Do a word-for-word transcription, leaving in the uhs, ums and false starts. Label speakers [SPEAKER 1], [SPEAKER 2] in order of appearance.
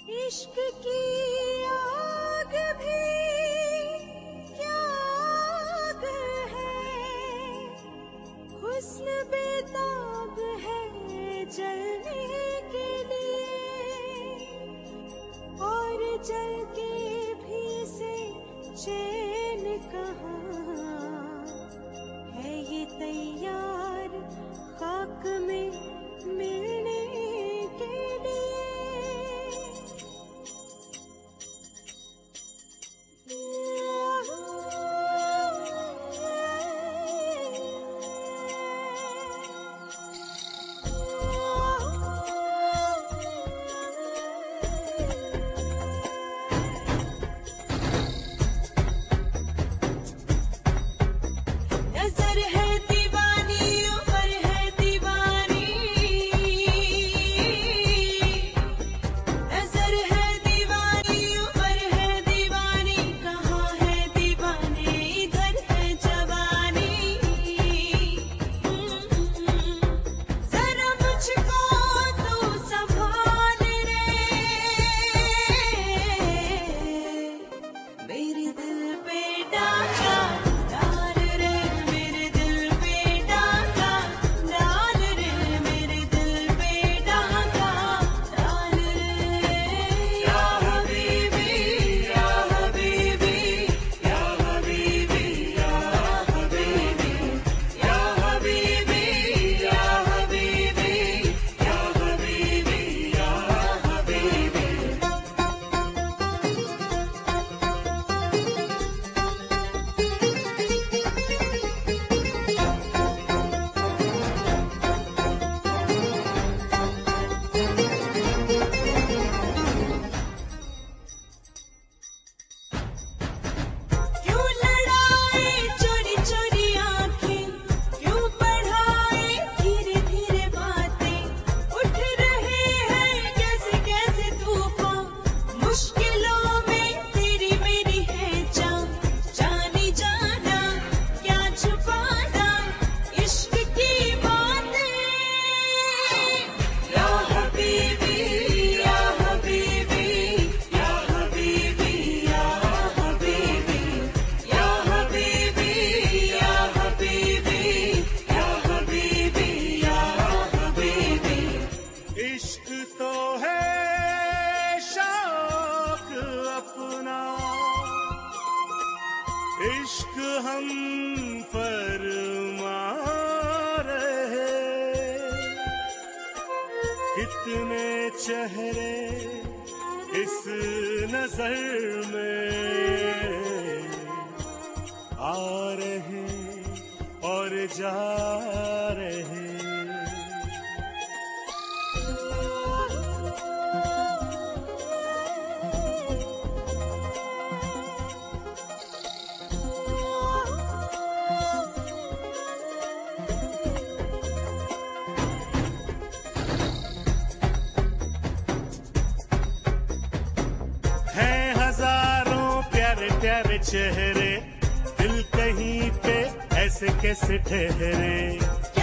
[SPEAKER 1] इश्क की आग भी क्या आग है, हुस्न बेताब है जलने के लिए, और जल के भी से चैन कहाँ है ये तैयार खाक में मिलने के लिए। नजर है दीवानी उम्र है दीवानी, नजर है दीवानी उम्र है दीवानी, कहाँ है दीवाने इधर है जवानी। जरा मुझको तू संभाल रे, मेरे दिल पे डाका डाल रे, मेरे दिल पे डाका डाल रे, मेरे दिल पे डाका डाल रे। या हबीबी या हबीबी या हबीबी या हबीबी या हबीबी या हबीबी या हबीबी या हबीबी। क्यों लड़ाए चोरी चोरी आँखें, क्यों बढ़ाए धीरे धीरे बातें, उठ रहे हैं कैसे कैसे तूफान, मुश्किलों में तेरी मेरी है जान, जानी जाना क्या छुपाना इश्क की बातें। या हबीबी या हबीबी या हबीबी या हबीबी या हबीबी या हबीबी या हबीबी या हबीबी।
[SPEAKER 2] इश्क तो है शौक अपना, इश्क हम फरमा रहे, कितने चेहरे इस नजर में आ रहे और जा रहे। हैं हजारों प्यारे प्यारे चेहरे, दिल कहीं पे ऐसे कैसे ठहरे।